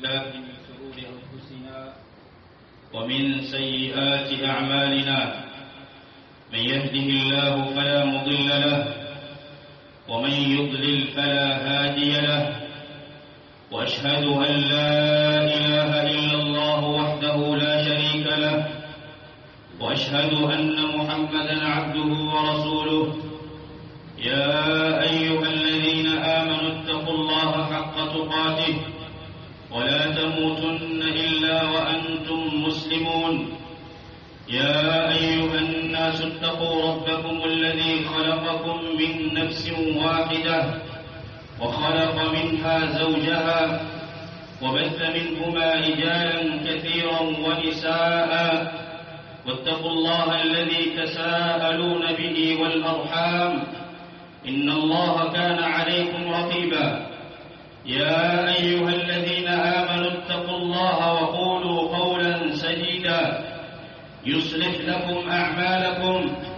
بالله من شرور أنفسنا ومن سيئات أعمالنا. من يهده الله فلا مضل له ومن يضلل فلا هادي له. وأشهد أن لا إله إلا الله وحده لا شريك له. وأشهد أن محمدا عبده ورسوله. يا أيها الذين آمنوا اتقوا الله حق تقاته ولا تموتن إلا وأنتم مسلمون. يا أيها الناس اتقوا ربكم الذي خلقكم من نفس واحدة وخلق منها زوجها وبث منهما رجالا كثيرا ونساء. واتقوا الله الذي تساءلون به والأرحام إن الله كان عليكم رقيبا. يا أيها الذين آمنوا اتقوا الله وقولوا قولا سديدا يصلح لكم أعمالكم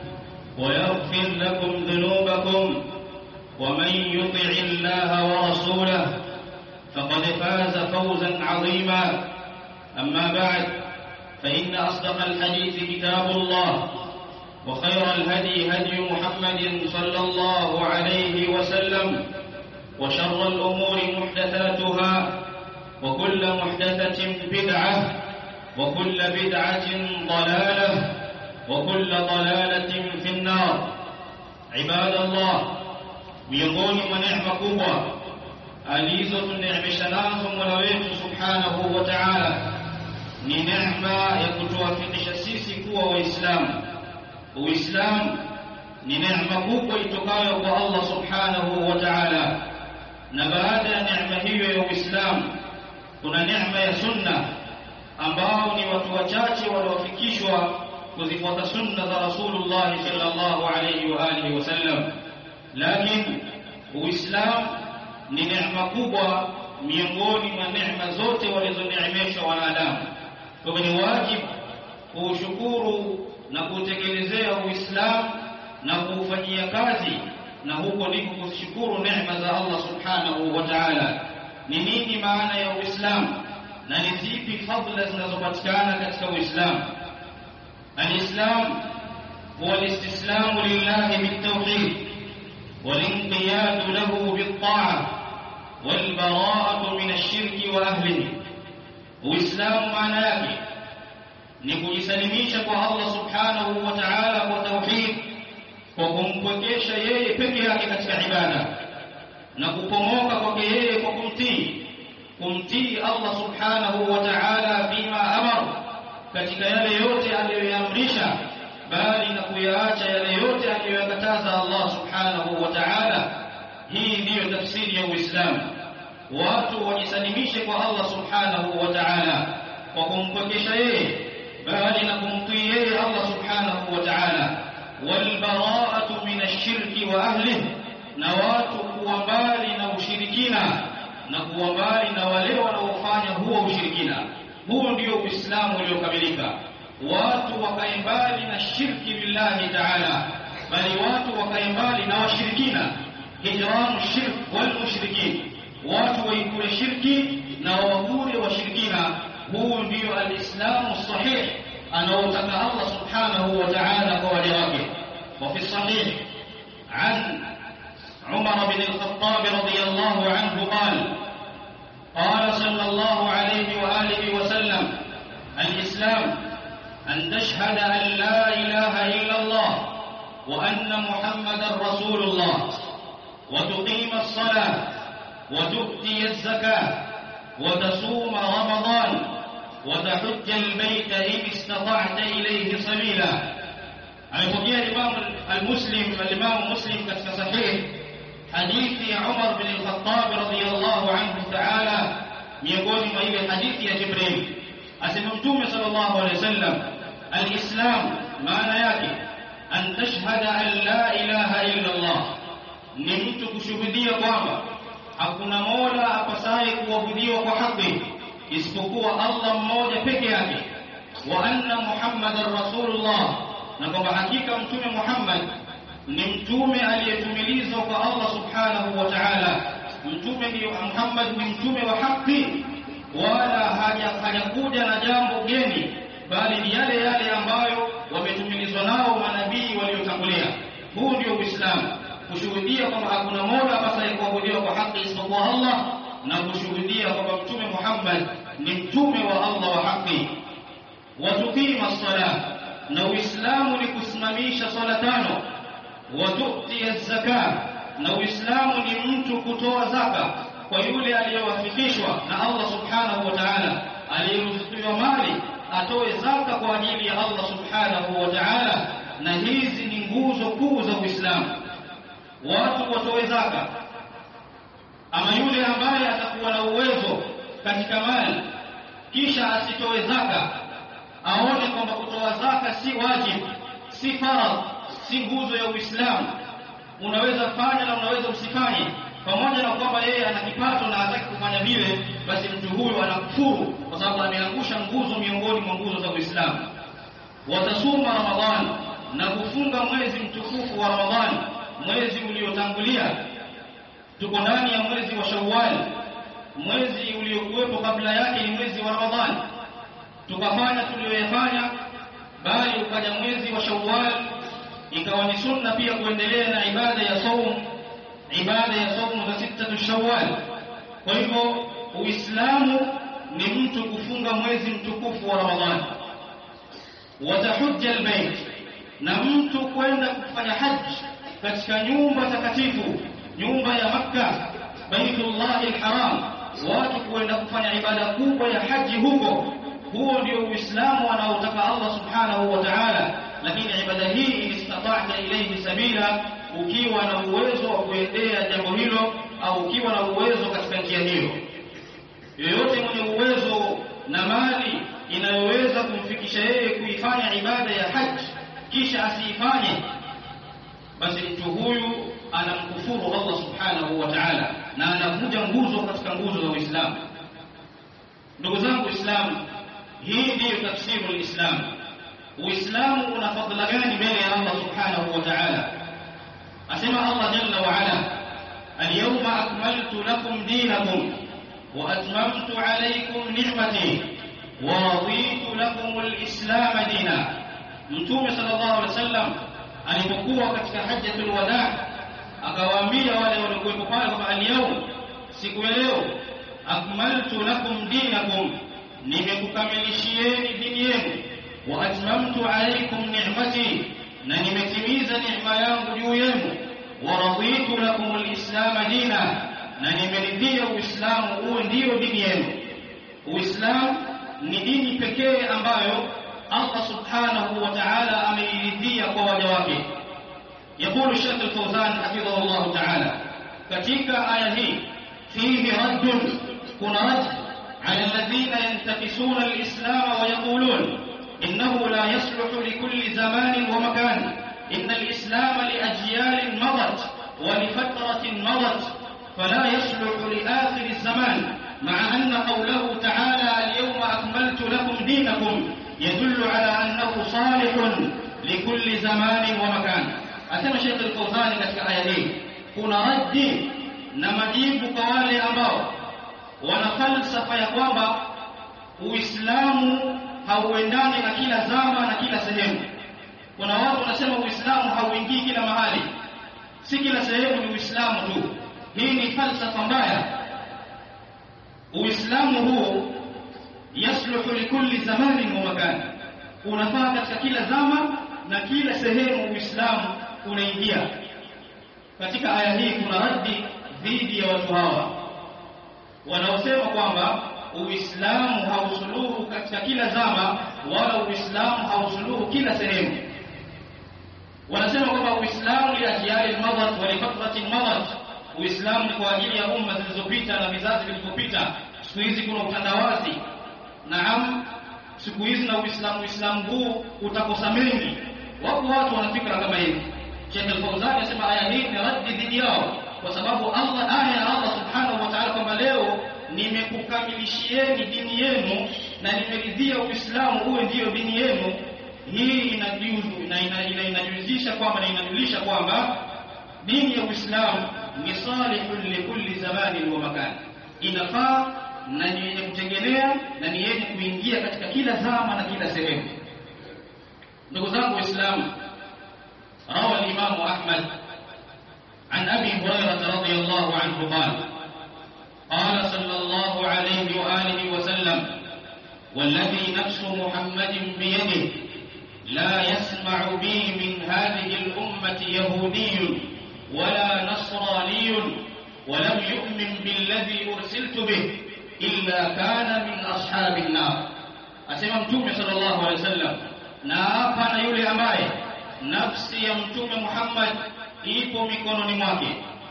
ويغفر لكم ذنوبكم. ومن يطع الله ورسوله فقد فاز فوزا عظيما. أما بعد فإن أصدق الحديث كتاب الله وخير الهدي هدي محمد صلى الله عليه وسلم. وشر الأمور محدثاتها وكل محدثة بدعة وكل بدعة ضلالة وكل ضلالة في النار. عباد الله, miongoni mwa neema kubwa alizotuneemesha nazo Mola wetu Subhanahu wa Ta'ala ni neema ya kutuwafikisha sisi kuwa Waislamu. Uislamu ni neema kubwa itokayo kwa Allah Subhanahu wa Ta'ala, na baada ya neema hiyo ya Uislamu kuna neema ya sunna, ambao ni watu wachache waliofikishwa kuzifuata sunna za Rasulullah sallallahu alayhi wa alihi wasallam. Lakini Uislamu ni neema kubwa miongoni mwa neema zote walizoneemeshwa wanadamu. Kwa ni wajibu kuushukuru na kutekelezea Uislamu na kuufanyia kazi, na huko ndiko kushukuru neema za Allah Subhanahu wa Ta'ala. Ni nini maana ya Uislamu na ni zipi fadhila zinazopatikana katika Uislamu? Al-Islam huwa al-istislamu lillahi bit-tawhid wal-inqiyadu lahu bit-ta'ah wal-bara'atu min ash-shirki wa ahlihi. Uislamu maana yake ni kujisalimisha kwa Allah Subhanahu wa Ta'ala kwa tauhid, kwa kumpwekesha yeye peke yake katika ibada, na kupomoka kwake yeye kwa kumtii Allah Subhanahu wa Ta'ala bima amara, katika yale yote aliyoyaamrisha, bali na kuyaacha yale yote aliyoyakataza Allah Subhanahu wa Ta'ala. Hii ndiyo tafsiri ya Uislamu. Watu wajisalimishe kwa Allah Subhanahu wa Ta'ala kwa kumpwekesha yeye, bali na kumtii yeye Allah Subhanahu wa Ta'ala. Wal bara'atu min ash-shirki wa ahlihi, na watu kuwa mbali na ushirikina na kuwa mbali na wale wanaofanya huo ushirikina. Huo ndio Uislamu uliokamilika. Watu wakae mbali na shirki billahi ta'ala, bali watu wakae mbali na washirikina. Hijranu shirk wal mushrikin, watu waikure shirki na waakure washirikina. Huo ndio al-Islamu sahih anaotaka Allah Subhanahu wa Ta'ala kwa waja wake. وفي الصحيح عن عمر بن الخطاب رضي الله عنه قال صلى الله عليه وآله وسلم: الإسلام أن تشهد أن لا إله إلا الله وأن محمدا رسول الله وتقيم الصلاة وتؤتي الزكاة وتصوم رمضان وتحج البيت إن استطعت إليه سبيلا. Amepokea Imam Muslim katika sahih hadithi ya Umar bin al-Khattab radhiyallahu anhu ta'ala, miongoni mwa ile hadithi ya Jibril. Asema Mtume sallallahu alayhi wasallam, al-Islam maana yake an tashhada an la ilaha illa Allah, ni mtu kushuhudia kwamba hakuna mola apasaye kuabudiwa kwa haki isipokuwa Allah mmoja peke yake, wa anna Muhammadar Rasulullah, na kwamba hakika Mtume Muhammad ni mtume aliyetumilizwa kwa Allah Subhanahu wa Ta'ala. Mtume ni Muhammad ni mtume wa haki, wala hajakuja na jambo geni, bali ni yale yale ambayo wametumilizwa nao manabii waliotangulia. Huu ndio Uislamu, kushuhudia kwamba hakuna mola apasaye kuabudiwa kwa haki isipokuwa Allah, na kushuhudia kwamba Mtume Muhammad ni mtume wa Allah wa haki. Wa tuqima as-salah, na Uislamu ni kusimamisha swala tano. Wa tu'ti az-zakah, na Uislamu ni mtu kutoa zaka kwa yule aliyewafikishwa na Allah subhanahu wa ta'ala, aliyeruzukiwa mali atoe zaka kwa ajili ya Allah subhanahu wa ta'ala. Na hizi ni nguzo kuu za Uislamu, watu watoe zaka. Ama yule ambaye atakuwa na uwezo katika mali kisha asitoe zaka, aone kwamba kutoa zaka si wajibu, si faradhi, si nguzo ya Uislamu, unaweza fanya na unaweza usifanye, pamoja na kwamba yeye ana kipato na hataki kufanya vile, basi mtu huyo anakufuru kwa sababu ameangusha nguzo miongoni mwa nguzo za Uislamu. Watasuma Ramadhani, na kufunga mwezi mtukufu wa Ramadhani, mwezi uliotangulia. Tuko ndani ya mwezi wa Shawwal, mwezi uliokuwepo kabla yake ni mwezi wa Ramadhani. Tukafanya tuliyoyafanya, bali ukaja mwezi wa Shawwal, ikawa ni sunna pia kuendelea na ibada ya saum za sita Shawwal. Kwa hivyo Uislamu ni mtu kufunga mwezi mtukufu wa Ramadhani. Watahujja albayt, na mtu kwenda kufanya haji katika nyumba takatifu, nyumba ya Makkah, Baitullahi al-Haram, watu kwenda kufanya ibada kubwa ya haji huko. Huo ndio Uislamu anaotaka Allah subhanahu wa ta'ala. Lakini ibada hii istata'ta ilayhi sabila, ukiwa na uwezo wa kuendea jambo hilo au ukiwa na uwezo katika njia hiyo. Yeyote mwenye uwezo na mali inayoweza kumfikisha yeye kuifanya ibada ya haji kisha asiifanye, basi mtu huyu anamkufuru Allah subhanahu wa ta'ala na anavunja nguzo katika nguzo za Uislamu. Ndugu zangu Uislamu, hii ndiyo tafsiru al-Islam. Uislamu una fadhila gani mbele ya Allah subhanahu wa ta'ala? Asema Allah jalla wa ala, al-yawma akmaltu lakum dinakum wa atmamtu alaykum ni'mati wa raditu lakum al-islam dina. Mtume sallallahu alaihi wasallam alipokuwa katika hajjatul wadaa akawaambia wale waliokuwa pale kwamba al-yawm, siku ya leo, akmaltu lakum dinakum, nimekukamilishieni dini yenu, wa atmamtu alaykum ni'mati, na nimetimiza neema yangu juu yenu, wa raditu lakum al-islam dina, na nimeridhia Uislamu uwe ndio dini yenu. Uislamu ni dini pekee ambayo Allah subhanahu wa ta'ala ameiridhia kwa waja wake. Yakulu Sheikh Al-Fawzan hafidhahullah ta'ala, katika aya hii fihi raddun, kuna radd ala alladhina yantakisuna al-islam wa yaqulun innahu la yasluhu likulli zamanin wa makan, inna al-islam li ajyalin madat wa li fatratin madat fala yasluhu li akhir az-zaman, ma'a anna qawluhu ta'ala al-yawma akmaltu lakum dinakum yadullu ala annahu salihun likulli zamanin wa makan. Asema Sheikh Al-Fawzan katika aya hii kuna raddi na majibu kwa wale ambao wana falsafa ya kwamba Uislamu hauendani na kila zama na kila sehemu. Kuna watu wanasema Uislamu hauingii kila mahali, si kila sehemu ni Uislamu tu. Hii ni falsafa mbaya. Uislamu huu yasluhu likulli zamanin wa makan, unafaa katika kila zama na kila sehemu. Uislamu unaingia. Katika aya hii kuna raddi dhidi ya watu hawa wanaosema kwamba Uislamu hausuluhu katika kila zama wala Uislamu hausuluhu kila sehemu. Wanasema kwamba Uislamu li ajyali madat wa li fatratin madat, Uislamu ni kwa ajili ya umma zilizopita na vizazi vilivyopita. Siku hizi kuna utandawazi, naam, siku hizi na Uislamu huu utakosa mengi. Wapo watu wanafikra kama hivi. Sheikh Al-Fawzan anasema aya hii ni raddi dhidi yao, kwa sababu aya ya Allah subhanahu wa ta'ala kwamba leo nimekukamilishieni dini yenu na nimeridhia Uislamu uwe ndio dini yenu, hii inajuzisha kwamba na inajulisha kwamba dini ya Uislamu ni salihun likulli zamanin wa makan, inafaa na yenye kutengeneza na ni yenye kuingia katika kila zama na kila sehemu. Ndugu zangu Waislamu, rawa al-Imam Ahmad عن أبي هريرة رضي الله عنه قال صلى الله عليه وآله وسلم: والذي نفس محمد بيده لا يسمع بي من هذه الأمة يهودي ولا نصراني ولم يؤمن بالذي أرسلت به إلا كان من أصحاب النار. أسمى متوم صلى الله عليه وسلم ناapa na yule ambaye nafsi ya mtume Muhammad ipo mikononi mwake.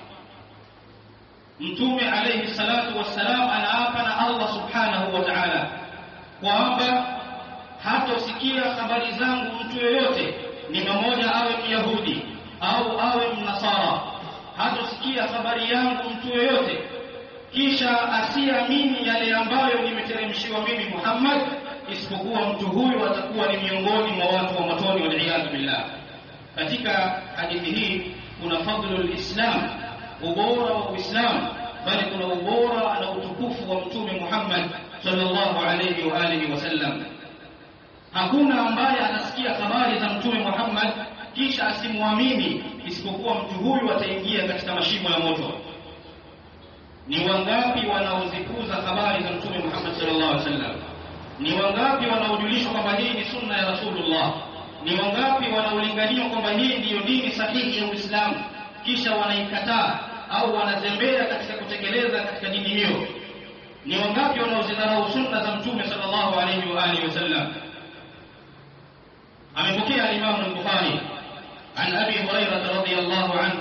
Mtume alayhi salatu wassalam anaapa na Allah subhanahu wa ta'ala kwamba hatosikia habari zangu mtu yoyote, ni mmoja awe Myahudi au awe Mnasara, hatosikia habari yangu mtu yoyote kisha asiamini yale ambayo nimeteremshiwa mimi Muhammad, isipokuwa mtu huyu atakuwa ni miongoni mwa watu wa motoni, wal billah. Katika hadithi hii kuna fadhlul Islam, ubora wa Uislamu, bali kuna ubora na utukufu wa mtume Muhammad sallallahu alayhi wa alihi wasallam. Hakuna ambaye anasikia habari za mtume Muhammad kisha asimuamini, isipokuwa mtu huyu ataingia katika mashimo ya moto. Ni wangapi wanaozikuza habari za mtume Muhammad sallallahu alaihi wasallam? Ni wangapi wanaojulishwa kwamba hii ni sunna ya Rasulullah? Ni wangapi wanaolingania kwamba hii ndiyo dini sahihi ya Uislamu, kisha wanaikataa au wanazembea katika kutekeleza katika dini hiyo? Ni wangapi wanaozidharau sunna za mtume sallallahu alaihi wa alihi wasallam? amepokea Imam al-Bukhari عن أبي هريرة رضي الله عنه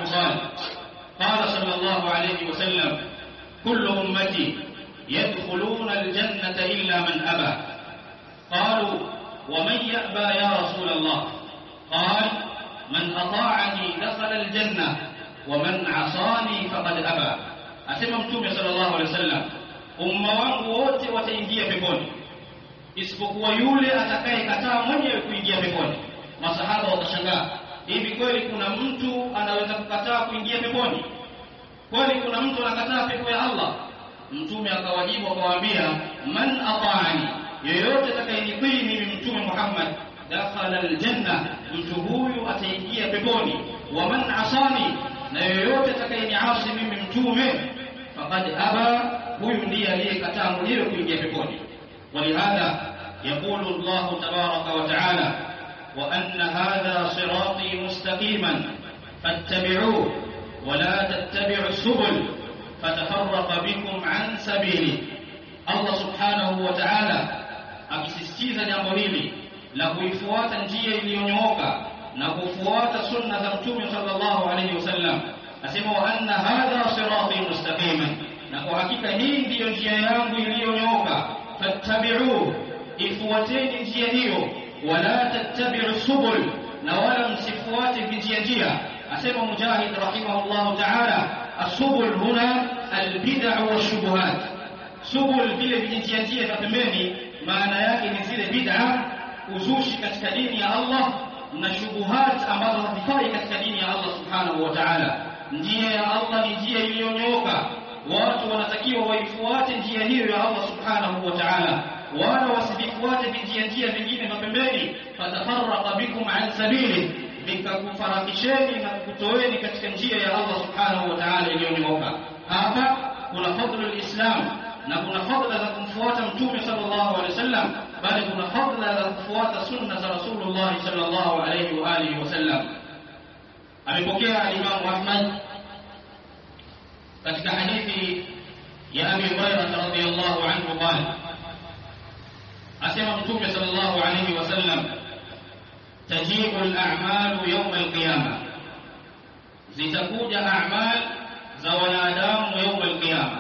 قال صلى الله عليه وسلم: كل أمتي يدخلون الجنة إلا من أبى. قالوا: ومن يأبى يا رسول الله؟ قال: من أطاعني دخل الجنة ومن عصاني فقد أبى. أسمى متوم صلى الله عليه وسلم umma wangu wote wataingia peponi isipokuwa yule atakayekataa mwenyewe kuingia peponi. Masahaba wakashangaa, hivi kweli kuna mtu anaweza kukataa kuingia peponi? Kweli kuna mtu anakataa pepo ya Allah? Mtume akawajibu akawaambia: man ata'ani, yeyote atakayenitii mimi mtume Muhammad, dakhala aljanna, mtu huyu ataingia peponi. Wa man asani, na yeyote atakayeniasi mimi mtume, faqad aba, huyu ndiye aliyekataa mwenyewe kuingia peponi. ولهذا يقول الله تبارك وتعالى: وأن هذا صراطي مستقيما فاتبعوه ولا تتبعوا السبل فتفرق بكم عن سبيله. Allah subhanahu wa ta'ala akisisitiza jambo hili la kuifuata njia iliyonyooka na kufuata sunna za mtume sallallahu alayhi wasallam, asema: wa anna hadha sirati mustaqiman, na kwa hakika hii ndiyo njia yangu iliyonyooka, fattabi'uhu, ifuateni njia hiyo, wala tattabi'u subul, na wala msifuate njia. Asema Mujahid rahimahullah ta'ala: as-subul huna al-bid'ah wa shubuhat. Subul vile njia za pembeni, maana yake ni zile bid'a, uzushi katika dini ya Allah, na shubuhat ambazo hazifai katika dini ya Allah subhanahu wa ta'ala. Njia ya Allah ni njia iliyonyooka, watu wanatakiwa waifuate njia hiyo ya Allah subhanahu wa ta'ala, wala wasifuate njia vingine vya pembeni. Fatafarraqa bikum an sabili, vikakufarakisheni na kutoeni katika njia ya Allah subhanahu wa ta'ala iliyonyooka. Hapa kuna fadhlul Islam na kuna fadhila za kumfuata mtume sallallahu alaihi wasallam, bali kuna fadhila za kufuata sunna za Rasulullah sallallahu alaihi wa alihi wasallam. Amepokea Imam Ahmad katika hadithi ya Abi Hurairah radhiyallahu anhu qala, asema mtume sallallahu alaihi wasallam: tajibu al-a'malu yawm al-qiyamah, zitakuja a'mal za wanadamu yawm al-qiyamah.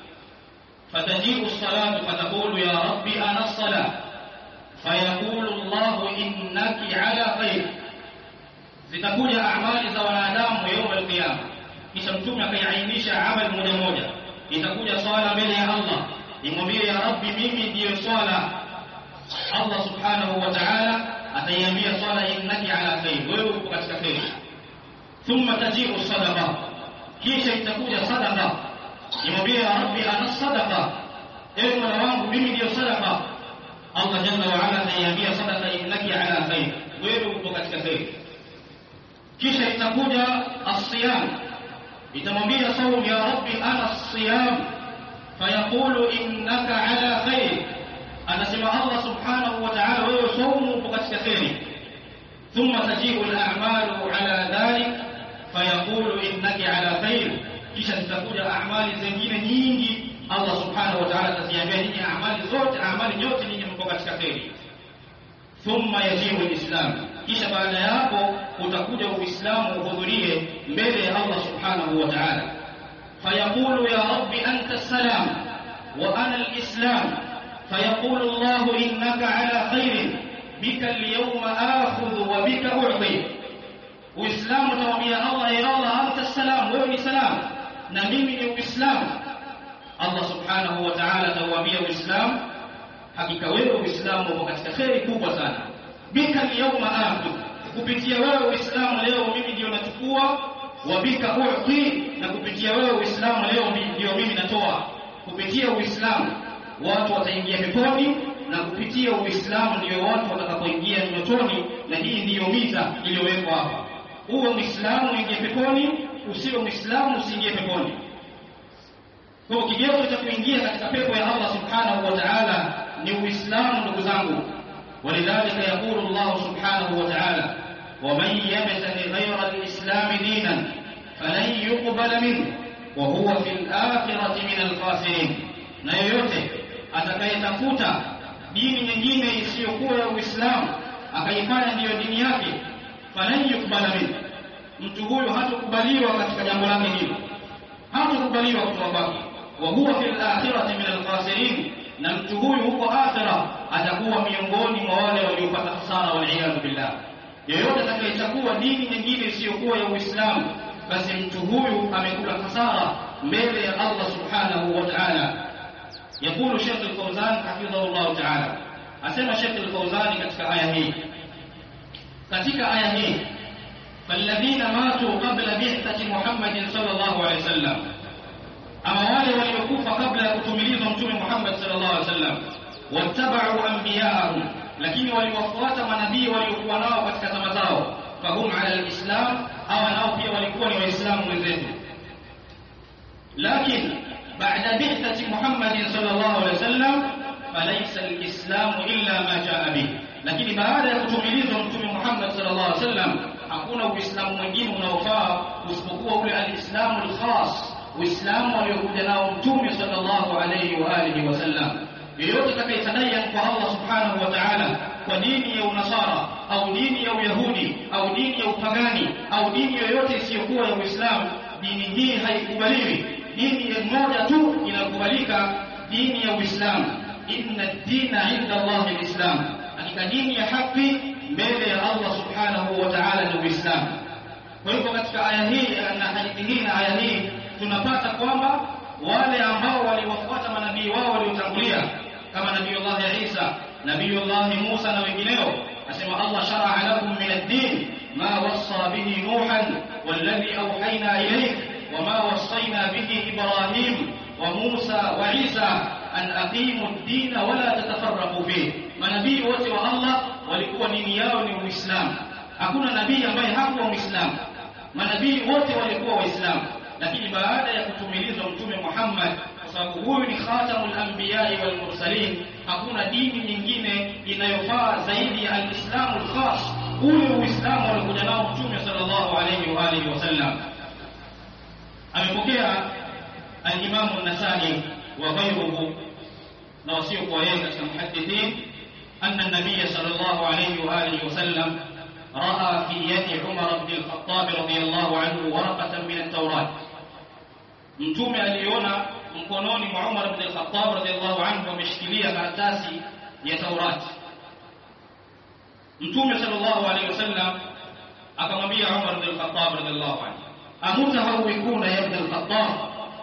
فتجيء الصلاة فتقول: يا ربي أنا الصلاة، فيقول الله: إنك على خير. zitakuja amali za wanadamu يوم القيامة, kisha mtume akaiainisha amali moja moja. Itakuja swala mbele ya Allah, imwambie: ya Rabbi, mimi ndiyo swala. Allah subhanahu wa ta'ala ataiambia swala: innaki ala khair, wewe uko katika khair. Thumma taji'u sadaqa, kisha itakuja sadaqa, imwambie: ya Rabbi ana sadaqa, ewe Mola wangu mimi ndio sadaqa, Allah jalla wa ala ataiambia sadaqa innaki ala khair, wewe uko katika khair. Kisha itakuja as-siyam, itamwambia saum ya rabbi ana as-siyam, fayaqulu innaka ala khair, anasema Allah subhanahu wa ta'ala wewe saumu uko katika khair. Thumma taji'u al-a'malu ala dhalik fayaqulu innaki ala khair, kisha zitakuja a'mali zingine nyingi, Allah subhanahu wa ta'ala ataziambia nyinyi amali zote nyinyi mko katika khair. Thumma yaji'u al-islam, kisha baada ya hapo utakuja uislamu uhudhurie mbele ya Allah subhanahu wa ta'ala. Fayaqulu ya rabbi anta as-salam wa ana al-islam, fayaqulu Allah innaka ala khairin bika al-yawma akhudhu wa bika u'ti. Uislamu tamwambia Allah, ya Allah anta as-salam, wewe ni salam na mimi ni uislamu. Allah subhanahu wa ta'ala atawaambia uislamu, hakika wewe uislamu uko katika khairi kubwa sana. Bika al-yawma akhudhu, kupitia wewe uislamu leo mimi ndio nachukua, wa bika u'ti, na kupitia wewe uislamu leo ndio mimi natoa. Kupitia uislamu watu wataingia peponi, na kupitia uislamu ndio watu watakapoingia motoni, na hii ndiyo miza iliyowekwa hapa. Uwe muislamu uingie peponi, usiwe muislamu usiingie peponi. Kwa kigezo cha kuingia katika pepo ya Allah subhanahu wa ta'ala ni uislamu, ndugu zangu. Walidhalika yaqulu Allah subhanahu wa ta'ala, ومن يبتغي غير الإسلام دينا فلن يقبل منه وهو في الآخرة من الخاسرين. Na yoyote atakayetafuta dini nyingine isiyokuwa ya Uislamu akaifanya ndiyo dini yake, falan yukbala minhu, mtu huyo hatakubaliwa katika jambo lake hilo, hatakubaliwa kutoka kwake. Wa huwa fil akhirati min al-khasirin, na mtu huyo huko akhira atakuwa miongoni mwa wale waliopata hasara, wal iyad billah. Yeyote atakayechagua dini nyingine isiyokuwa ya Uislamu, basi mtu huyu amekula hasara mbele ya Allah subhanahu wa ta'ala. Yakulu Sheikh Al-Fawzan hafidhahullah ta'ala, asema Sheikh Al-Fawzan katika aya hii, falladhina matu qabla bi'thati Muhammadin sallallahu alayhi wasallam, ama wale waliokufa kabla ya kutumilizwa mtume Muhammad sallallahu alayhi wasallam, wattaba'u anbiya'ahum, lakini waliwafuata manabii waliokuwa nao katika zama zao, fahum ala al-islam, au nao pia walikuwa ni waislamu wenzetu. Lakini baada bi'thati Muhammadin sallallahu alaihi wasallam falaysa al-islam illa ma jaa bihi, lakini baada ya kutumilizwa mtume Muhammad sallallahu alaihi wasallam hakuna uislamu mwingine unaofaa usipokuwa ule al-islamu al-khas, uislamu aliokuja nao mtume sallallahu alaihi wa alihi wasallam. Yeyote atakayetadai kwa Allah subhanahu wa ta'ala kwa dini ya unasara au dini ya uyahudi au dini ya upagani au dini yoyote isiyokuwa ya Uislamu, dini hii haikubaliwi. Dini moja tu inakubalika, dini ya Uislamu. Inna ad-dina 'inda Allah al-Islam, hakika dini ya haki mbele ya Allah subhanahu wa ta'ala ni Uislamu. Kwa hivyo katika aya hii na hadithi hii na aya hii tunapata kwamba wale ambao waliwafuata manabii wao waliotangulia kama Nabiiullah Isa, Nabiiullah Musa na wengineo, asema Allah shara'a lakum min ad-din ma wassa bihi Nuhan walladhi awhayna ilayk wama wassayna bihi Ibrahim wa Musa wa Isa an aqimu ad-din wa la tatafarraqu fihi. Manabii wote wa Allah walikuwa dini yao ni Uislamu. Hakuna nabii ambaye hakuwa Muislamu, manabii wote walikuwa Waislamu. Lakini baada ya kutumilizwa mtume Muhammad, kwa sababu huyu ni khatamul anbiya wal mursalin, hakuna dini nyingine inayofaa zaidi ya al-Islamu al-khas, ule Uislamu aliokuja nao mtume sallallahu alayhi wa alihi wasallam. Amepokea al-Imam an-Nasa'i wa ghayruhu na wasio kwa yeye katika muhaddithin anna an-nabiy sallallahu alayhi wa alihi wasallam ra'a fi yadi Umar ibn al-Khattab radiyallahu anhu waraqatan min at-Tawrat. Mtume aliona mkononi mwa Umar ibn al-Khattab radiyallahu anhu ameshikilia karatasi ya Taurat. Mtume sallallahu alayhi wasallam akamwambia Umar ibn al-Khattab radiyallahu anhu, amutahawikuna ya ibn al-Khattab,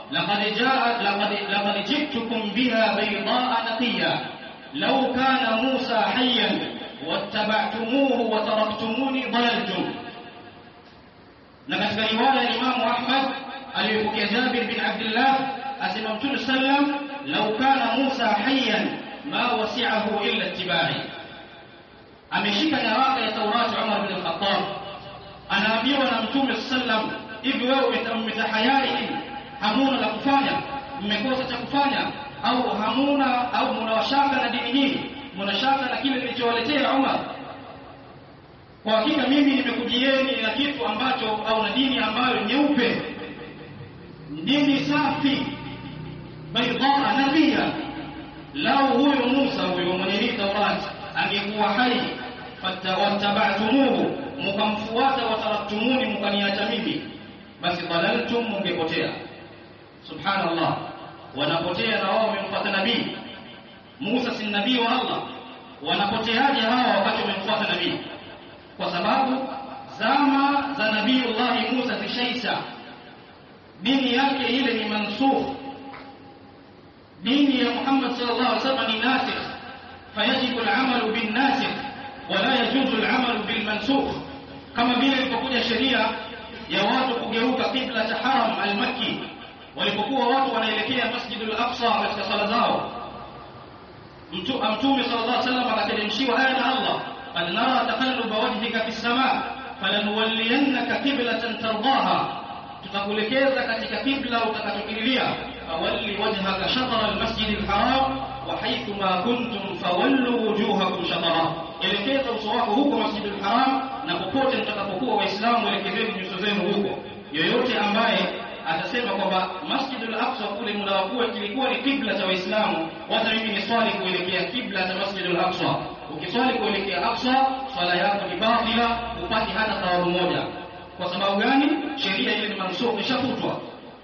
laqad jibtukum biha baydaa naqiya law kana Musa hayyan wattaba'tumuhu wa taraktumuni dalaltum. Na katika riwaya ya Imam Ahmad aliyopokea Jabir bin Abdullah asema Mtume sallam, law kana Musa hayyan ma wasi'ahu illa ittiba'i. Ameshika nyaraka ya Taurati Umar bin al-Khattab, anaambiwa na Mtume sallam, hivi wewe umetahayari hivi, hamuna la kufanya, mmekosa cha kufanya, au hamuna au mnawashaka na dini hii, mnashaka na kile kilichowaletea Umar? Kwa hakika mimi nimekujieni na kitu ambacho au na dini ambayo nyeupe, dini safi, bayda nabia. Lao huyo Musa huyo mwenye Taurati angekuwa hai, fattaba'tumuhu, mkamfuata, wataraktumuni, mkaniacha mimi, basi dalaltum, mungepotea. Subhanallah, wanapotea na wao wamemfuata nabii Musa. Si nabii wa Allah, wanapoteaje hawa wakati wamemfuata nabii? Kwa sababu zama za Nabiiullah Musa zishaisha, dini yake ile ni mansukh. Dini ya Muhammad sallallahu alaihi wasallam ni nasikh, fayajibu al-amalu bin-nasikh wala yajuzu al-amalu bil-mansukh. Kama vile ilipokuja sheria ya watu kugeuka kibla cha Haram al-Makki, walipokuwa watu wanaelekea Masjid al-Aqsa katika sala zao, Mtume sallallahu alaihi wasallam akateremshiwa aya ya Allah, qad nara taqalluba wajhika fis samaa falanuwalliyannaka qiblatan tardaha, tutakuelekeza katika kibla utakachokililia, fawalli wajhaka shatr al-masjid al-haram wa haythu ma kuntum fawallu wujuhakum shatara, elekeza uso wako huko Masjid al-Haram, na popote mtakapokuwa Waislamu elekezeni nyuso zenu huko. Yoyote ambaye atasema kwamba Masjid al-Aqsa kule muda wa kuwa kilikuwa ni kibla cha Waislamu, hata mimi ni swali kuelekea kibla cha Masjid al-Aqsa, ukiswali kuelekea Aqsa, swala yako ni batila, upati hata thawabu moja. Kwa sababu gani? Sheria ile ni mansukh, ishafutwa.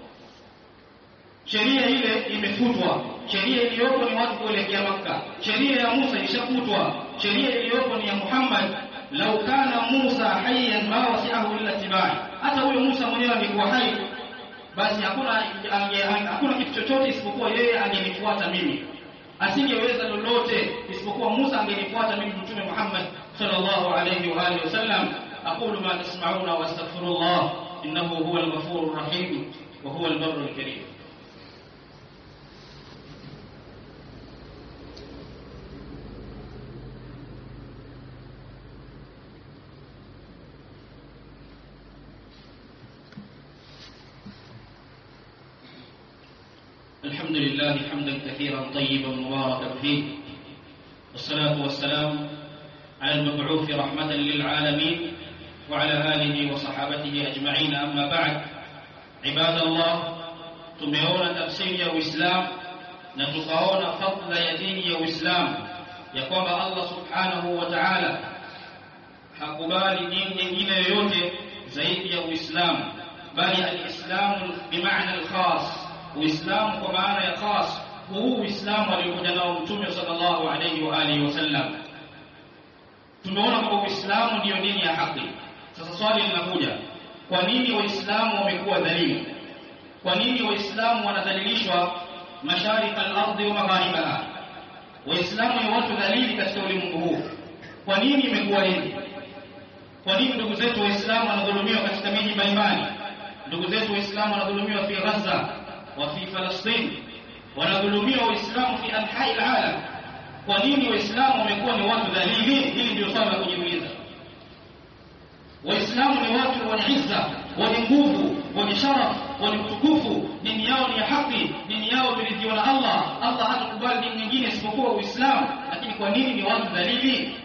Sheria ile imefutwa. Sheria iliyopo ni watu kuelekea Makka. Sheria ya Musa ishafutwa. Sheria iliyopo ni ya Muhammad, law kana Musa hayyan ma wasi'ahu illa ittiba'i. Hata huyo Musa mwenyewe angekuwa hai, basi hakuna kitu chochote isipokuwa yeye angenifuata mimi, asingeweza lolote isipokuwa Musa angenifuata mimi, Mtume Muhammad sallallahu alayhi wa alihi wasallam. aqulu ma tasma'una wa astaghfirullah innahu huwal ghafurur rahim wa huwal barrul karim. الحمد لله حمدا كثيرا طيبا مباركا فيه، والصلاة والسلام على المبعوث رحمة للعالمين وعلى آله وصحابته أجمعين. أما بعد، عباد الله، tumeona tafsiri ya Uislamu na tukaona fadhila ya dini ya Uislamu, ya kwamba Allah subhanahu wa ta'ala hakubali dini nyingine yoyote zaidi ya Uislamu, bali al-Islamu bimaana al-khas, Uislamu kwa maana ya khas, huu Uislamu aliokuja nao Mtume sallallahu alayhi wa alihi wasallam. Tumeona kwamba Uislamu ndio dini ya haki. Sasa swali linakuja, kwa nini Waislamu wamekuwa dhalili? Kwa nini Waislamu wanadhalilishwa mashariki al-ardhi wa magharibaha? Waislamu ni watu dhalili katika ulimwengu huu. Kwa nini imekuwa hivi? Kwa nini ndugu zetu Waislamu wanadhulumiwa katika miji mbalimbali? Ndugu zetu Waislamu wanadhulumiwa fi Gaza wa fi Palestina, wanadhulumiwa Waislamu fi anha'i al-alam. Kwa nini Waislamu wamekuwa ni watu dhalili? Hili ndio swali la kujiuliza. Waislamu ni watu wenye izza, wenye nguvu, wenye sharaf, wenye utukufu. Dini yao ni ya haki, dini yao imeridhiwa na Allah. Allah hatakubali dini nyingine isipokuwa Uislamu. Lakini kwa nini ni watu dhalili?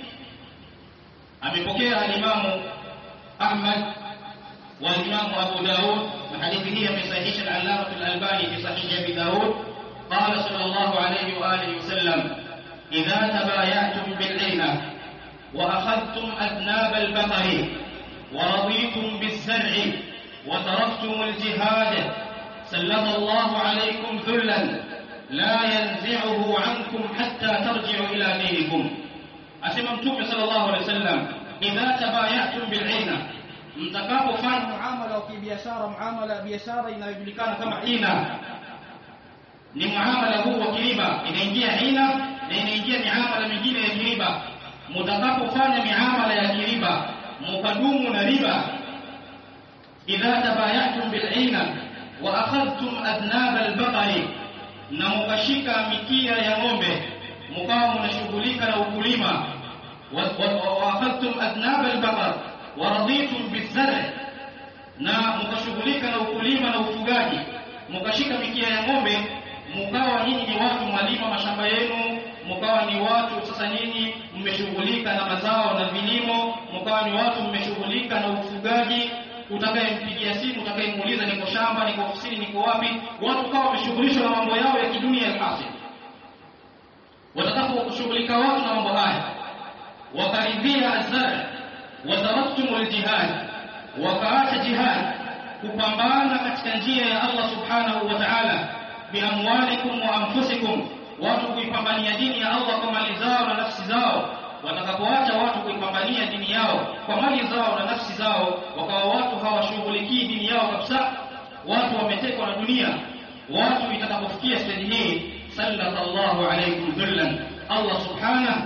Amepokea al-Imam Ahmad wa al-Imam Abu Daud, na hadithi hii amesahihisha al-Allama al-Albani fi Sahih Abi Daud. Qala sallallahu alayhi wa alihi wasallam: idha tabayatum bil-'ayna wa akhadtum adnab al-baqari ورضيتم بالزرع وتركتم الجهاد سلط الله عليكم ذلا لا ينزعه عنكم حتى ترجعوا إلى دينكم. أسمى متوم صلى الله عليه وسلم: إذا تبايعتم بالعينة، mtakapofanya muamala wa kibiashara, muamala biashara inayojulikana kama ina, ni muamala huu wa kiriba, inaingia ina na inaingia miamala mingine ya kiriba. Mtakapofanya miamala ya kiriba mukadumu na riba, idha tabayatum bil'ina wa akhadtum adnab al-baqari, na mkashika mikia ya ng'ombe mkawa mnashughulika na ukulima wa akhadtum adnab al-baqar wa raditum biz-zar' na mkashughulika na ukulima na ufugaji mkashika mikia ya ng'ombe mkawa nyinyi ni watu mwalima mashamba yenu mkawa ni watu sasa nyinyi mmeshughulika na mazao na vilimo mkawa ni watu mmeshughulika na ufugaji utakayempigia simu utakayemuuliza niko shamba niko ofisini niko wapi watu kawa wameshughulishwa na mambo yao ya kidunia al-hasil watakaposhughulika watu na mambo haya wakaridhia azar wataraktum al-jihad wakaacha jihad kupambana katika njia ya Allah subhanahu wa ta'ala biamwalikum wa anfusikum watu kuipambania dini ya Allah kwa mali zao na nafsi zao watakapoacha watu kuipambania dini yao kwa mali zao na nafsi zao wakawa watu hawashughulikii dini yao kabisa watu wametekwa na dunia watu itakapofikia stage hii sallallahu alaykum dhullan Allah subhanahu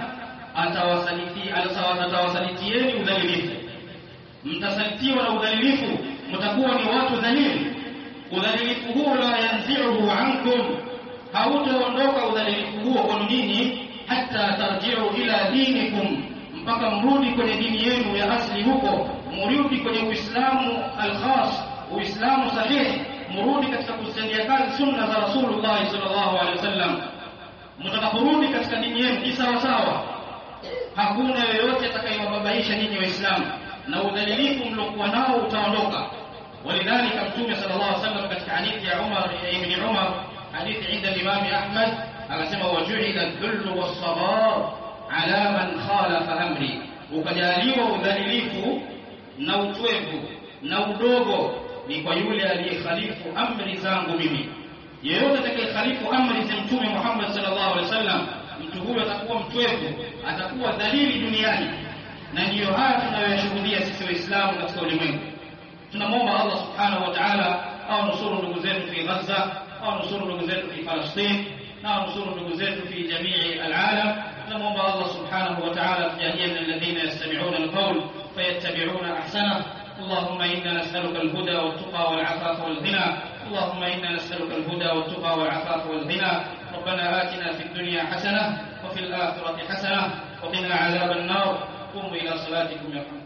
atawasalitieni udhalilifu mtasalitiwa na udhalilifu mtakuwa ni watu dhalili udhalilifu huo la yanzi'uhu ankum hautaondoka udhalilifu huo kwa nini hata tarji'u ila dinikum mpaka mrudi kwenye dini yenu ya asili huko mrudi kwenye Uislamu al-khas Uislamu sahihi mrudi katika kusalia kazi sunna za Rasulullah sallallahu alaihi wasallam mtakaporudi katika dini yenu sawa sawa hakuna yeyote atakayewababaisha nyinyi waislamu na udhalilifu mliokuwa nao utaondoka ولذلك متوم صلى الله عليه وسلم katika hadithi ya Umar ibn Umar hadithi inda Imam Ahmad akasema waju'ila adh-dhullu was-saghar ala man khalafa amri ukajaliwa udhalilifu na utwevu na udogo ni kwa yule aliyekhalifu amri zangu mimi yeyote atakayekhalifu amri za mtume Muhammad sallallahu alaihi wasallam mtu huyo atakuwa mtwevu atakuwa dhalili duniani na ndiyo haya tunayoshuhudia sisi waislamu katika ulimwengu tunamwomba Allah subhanahu wa ta'ala au nusuru ndugu zetu fi Gaza au nusuru ndugu zetu fi Palestina au nusuru ndugu zetu fi jamii al-alam tunamwomba Allah subhanahu wa ta'ala tujalie min alladhina yastami'una al-qawl fayattabi'una ahsana اللهم إنا نسألك الهدى والتقى والعفاف والغنى اللهم إنا نسألك الهدى والتقى والعفاف والغنى ربنا آتنا في الدنيا حسنة وفي الآخرة حسنة وقنا عذاب النار قوموا إلى صلاتكم يرحمكم